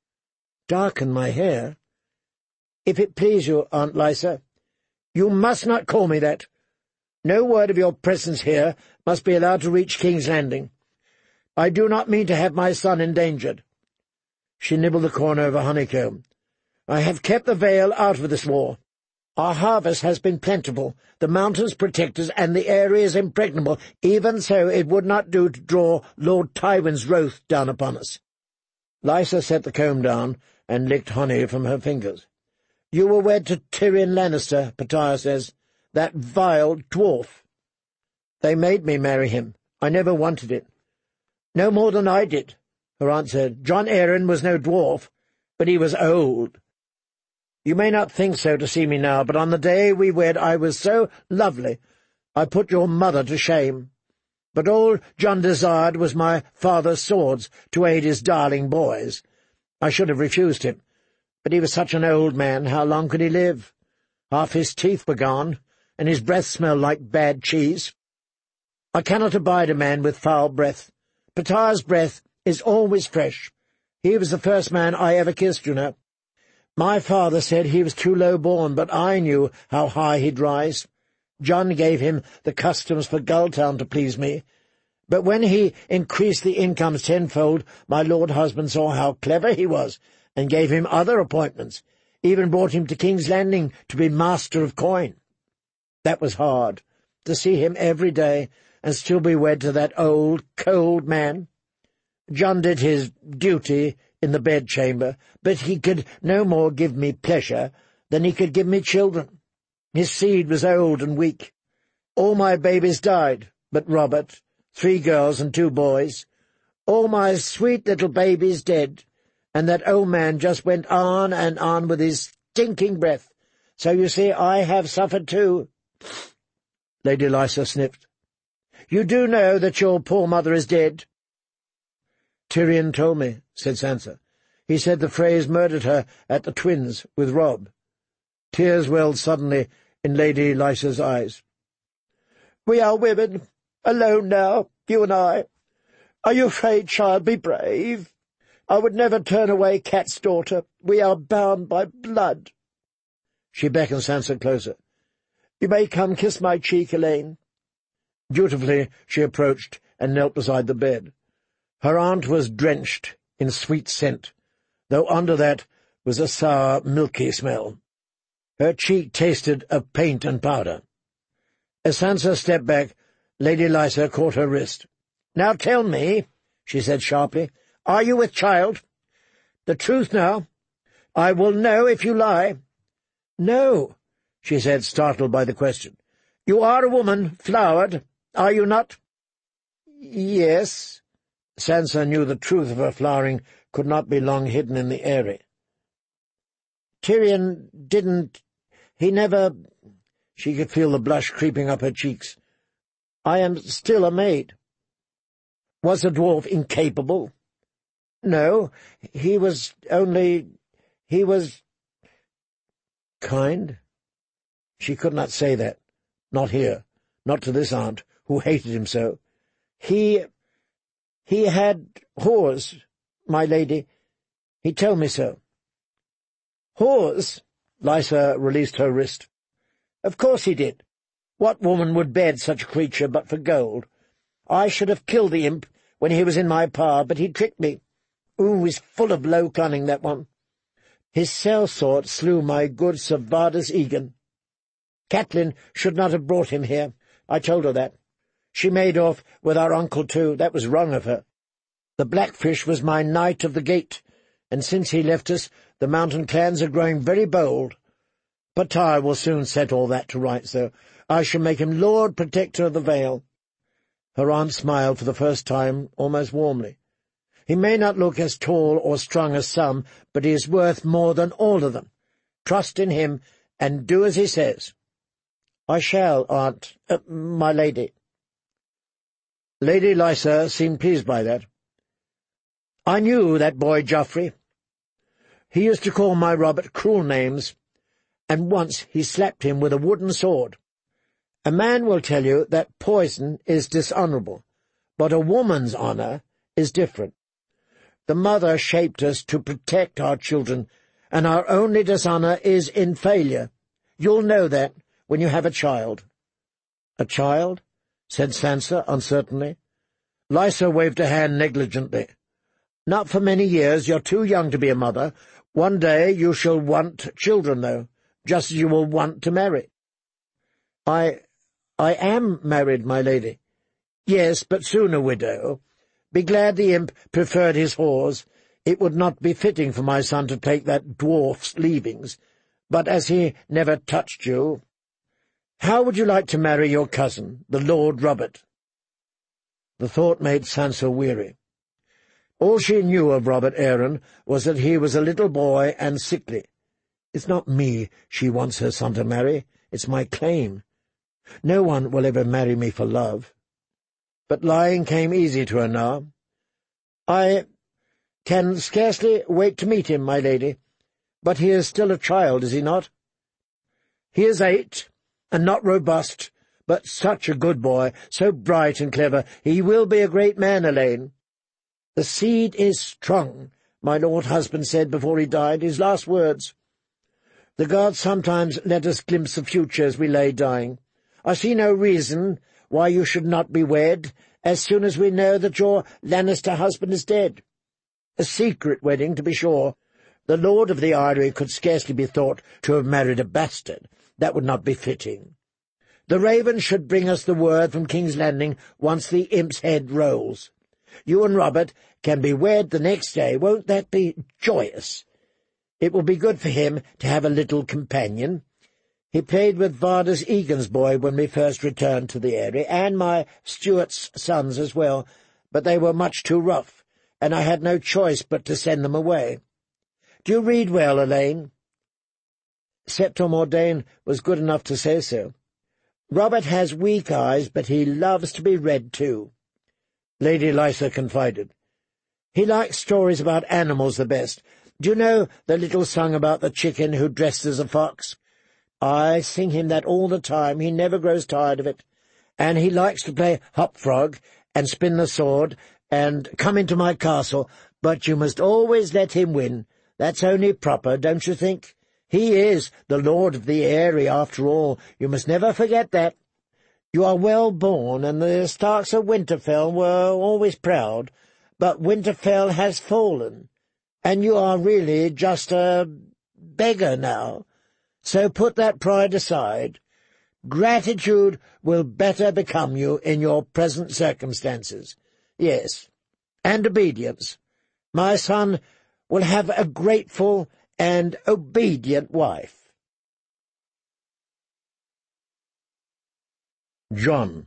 "Darken my hair?" "If it please you, Aunt Lysa." "You must not call me that. No word of your presence here must be allowed to reach King's Landing. I do not mean to have my son endangered." She nibbled the corner of a honeycomb. "I have kept the Vale out of this war. Our harvest has been plentiful, the mountains protected, and the Eyrie is impregnable. Even so, it would not do to draw Lord Tywin's wrath down upon us." Lysa set the comb down and licked honey from her fingers. "You were wed to Tyrion Lannister, Petire says, that vile dwarf." "They made me marry him. I never wanted it." "No more than I did," her aunt said. "Jon Arryn was no dwarf, but he was old. You may not think so to see me now, but on the day we wed I was so lovely I put your mother to shame. But all Jon desired was my father's swords to aid his darling boys. I should have refused him, but he was such an old man, how long could he live? Half his teeth were gone, and his breath smelled like bad cheese. I cannot abide a man with foul breath. Petire's breath is always fresh. He was the first man I ever kissed, you know. My father said he was too low-born, but I knew how high he'd rise. Jon gave him the customs for Gulltown to please me. But when he increased the incomes tenfold, my lord husband saw how clever he was, and gave him other appointments, even brought him to King's Landing to be master of coin. That was hard, to see him every day, and still be wed to that old, cold man. Jon did his duty in the bedchamber, but he could no more give me pleasure than he could give me children. His seed was old and weak. All my babies died, but Robert, 3 girls and 2 boys. All my sweet little babies dead, and that old man just went on and on with his stinking breath. So you see, I have suffered too." Lady Lysa sniffed. "You do know that your poor mother is dead?" "Tyrion told me," said Sansa. "He said the Freys murdered her at the Twins with Robb." Tears welled suddenly in Lady Lysa's eyes. "We are women, alone now, you and I. Are you afraid, child? Be brave. I would never turn away Cat's daughter. We are bound by blood." She beckoned Sansa closer. "You may come kiss my cheek, Elaine." Dutifully she approached and knelt beside the bed. Her aunt was drenched in sweet scent, though under that was a sour, milky smell. Her cheek tasted of paint and powder. As Sansa stepped back, Lady Lysa caught her wrist. "Now tell me," she said sharply, "are you with child? The truth now. I will know if you lie." "No," she said, startled by the question. "You are a woman, flowered, are you not?" "Yes." Sansa knew the truth of her flowering could not be long hidden in the Eyrie. "Tyrion didn't— he never—" She could feel the blush creeping up her cheeks. "I am still a maid." "Was the dwarf incapable?" "No, he was kind." She could not say that. Not here. Not to this aunt, who hated him so. He had whores, my lady. He told me so." "Whores?" Lysa released her wrist. "Of course he did. What woman would bed such a creature but for gold? I should have killed the imp when he was in my power, but he tricked me. Ooh, he's full of low cunning, that one. His sellsword slew my good Sir Vardis Egan. Catelyn should not have brought him here. I told her that. She made off with our uncle too. That was wrong of her. The Blackfish was my knight of the gate, and since he left us, the mountain clans are growing very bold. Patar will soon set all that to rights, though. I shall make him Lord Protector of the Vale." Her aunt smiled for the first time, almost warmly. "He may not look as tall or strong as some, but he is worth more than all of them. Trust in him, and do as he says." "I shall, aunt, my lady." Lady Lysa seemed pleased by that. "I knew that boy Joffrey. He used to call my Robert cruel names, and once he slapped him with a wooden sword. A man will tell you that poison is dishonourable, but a woman's honour is different. The mother shaped us to protect our children, and our only dishonour is in failure. You'll know that when you have a child." "A child?" said Sansa uncertainly. Lysa waved a hand negligently. "Not for many years. You're too young to be a mother. One day you shall want children, though, just as you will want to marry." I am married, my lady." "Yes, but soon a widow. Be glad the imp preferred his whores. It would not be fitting for my son to take that dwarf's leavings. But as he never touched you, how would you like to marry your cousin, the Lord Robert?" The thought made Sansa weary. All she knew of Robert Arryn was that he was a little boy and sickly. It's not me she wants her son to marry. It's my claim. No one will ever marry me for love. But lying came easy to her now. "I can scarcely wait to meet him, my lady. But he is still a child, is he not?" "He is 8, and not robust, but such a good boy, so bright and clever. He will be a great man, Elaine. The seed is strong, my lord husband said before he died, his last words. The gods sometimes let us glimpse the future as we lay dying. I see no reason why you should not be wed as soon as we know that your Lannister husband is dead. A secret wedding, to be sure. The Lord of the Eyrie could scarcely be thought to have married a bastard. That would not be fitting. The Raven should bring us the word from King's Landing once the imp's head rolls. You and Robert can be wed the next day. Won't that be joyous? It will be good for him to have a little companion. He played with Vardis Egan's boy when we first returned to the Eyrie, and my Stuart's sons as well, but they were much too rough, and I had no choice but to send them away. Do you read well, Elaine?" Septon Mordain was good enough to say so. "Robert has weak eyes, but he loves to be read too," Lady Lysa confided. "He likes stories about animals the best. Do you know the little song about the chicken who dressed as a fox? I sing him that all the time. He never grows tired of it. And he likes to play hop-frog and spin the sword and come into my castle, but you must always let him win. That's only proper, don't you think? He is the Lord of the Eyrie, after all. You must never forget that. You are well born, and the Starks of Winterfell were always proud, but Winterfell has fallen, and you are really just a beggar now. So put that pride aside. Gratitude will better become you in your present circumstances. Yes, and obedience. My son will have a grateful and obedient wife. John.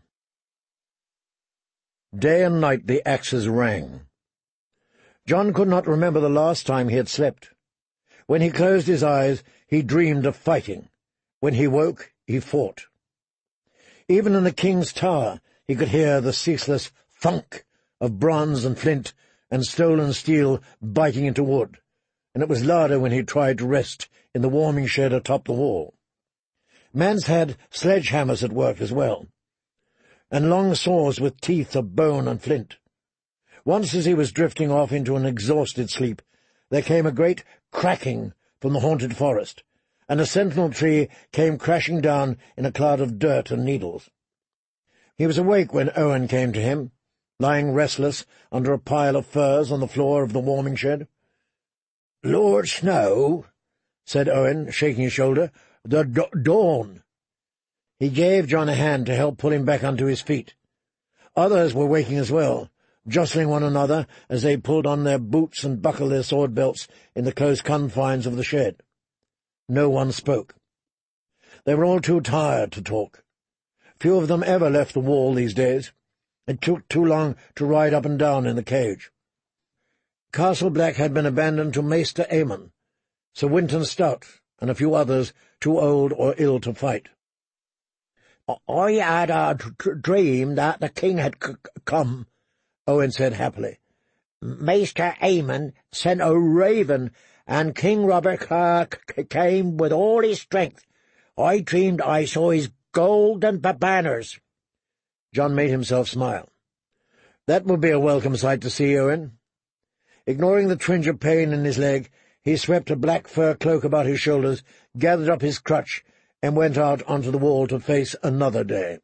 Day and night the axes rang. John could not remember the last time he had slept. When he closed his eyes, he dreamed of fighting. When he woke, he fought. Even in the king's tower he could hear the ceaseless thunk of bronze and flint and stolen steel biting into wood, and it was louder when he tried to rest in the warming shed atop the wall. Mans had sledgehammers at work as well, and long saws with teeth of bone and flint. Once, as he was drifting off into an exhausted sleep, there came a great cracking from the haunted forest, and a sentinel tree came crashing down in a cloud of dirt and needles. He was awake when Owen came to him, lying restless under a pile of furs on the floor of the warming shed. "Lord Snow," said Owen, shaking his shoulder, "the dawn." He gave John a hand to help pull him back onto his feet. Others were waking as well, jostling one another as they pulled on their boots and buckled their sword-belts in the close confines of the shed. No one spoke. They were all too tired to talk. Few of them ever left the wall these days. It took too long to ride up and down in the cage. Castle Black had been abandoned to Maester Aemon, Sir Winton Stout, and a few others too old or ill to fight. "I had a dream that the king had come," Owen said happily. "Maester Aemon sent a raven, and King Robert came with all his strength. I dreamed I saw his golden banners." John made himself smile. "That would be a welcome sight to see, Owen." Ignoring the twinge of pain in his leg, he swept a black fur cloak about his shoulders, gathered up his crutch, and went out onto the wall to face another day.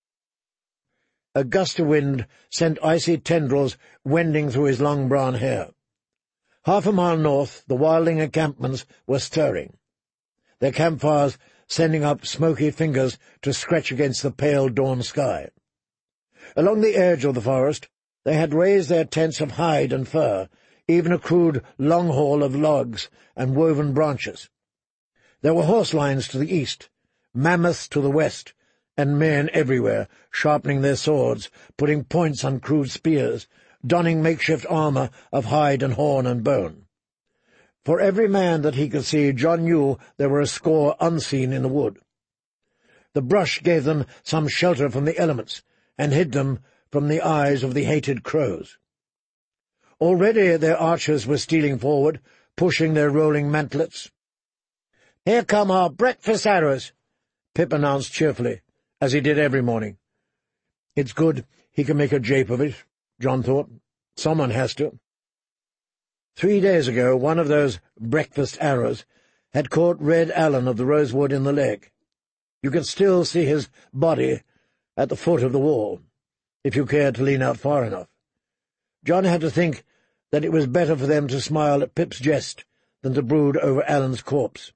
A gust of wind sent icy tendrils wending through his long brown hair. Half a mile north, the wildling encampments were stirring, their campfires sending up smoky fingers to scratch against the pale dawn sky. Along the edge of the forest they had raised their tents of hide and fur, even a crude long haul of logs and woven branches. There were horse lines to the east, mammoths to the west, and men everywhere, sharpening their swords, putting points on crude spears, donning makeshift armour of hide and horn and bone. For every man that he could see, John knew there were a score unseen in the wood. The brush gave them some shelter from the elements, and hid them from the eyes of the hated crows. Already their archers were stealing forward, pushing their rolling mantlets. "Here come our breakfast arrows," Pip announced cheerfully, as he did every morning. It's good he can make a jape of it, John thought. Someone has to. 3 days ago, one of those breakfast arrows had caught Red Allen of the Rosewood in the leg. You could still see his body at the foot of the wall, if you cared to lean out far enough. John had to think that it was better for them to smile at Pip's jest than to brood over Allen's corpse.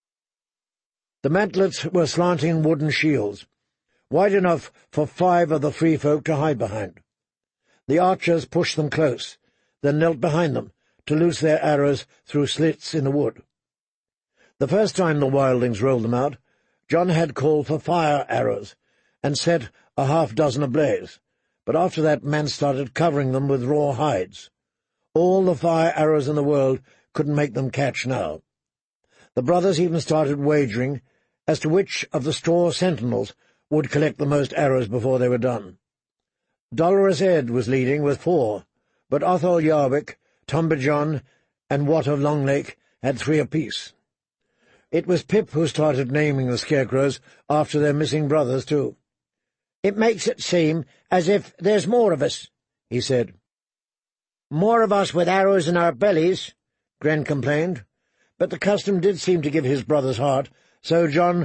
The mantlets were slanting wooden shields, wide enough for 5 of the free folk to hide behind. The archers pushed them close, then knelt behind them to loose their arrows through slits in the wood. The first time the wildlings rolled them out, John had called for fire arrows and set a half-dozen ablaze, but after that men started covering them with raw hides. All the fire arrows in the world couldn't make them catch now. The brothers even started wagering as to which of the straw sentinels would collect the most arrows before they were done. Dolorous Ed was leading with 4, but Athol Yarwick, Tomber John, and Wat of Longlake had 3 apiece. It was Pip who started naming the scarecrows after their missing brothers, too. "It makes it seem as if there's more of us," he said. "More of us with arrows in our bellies," Gren complained. But the custom did seem to give his brothers heart, so John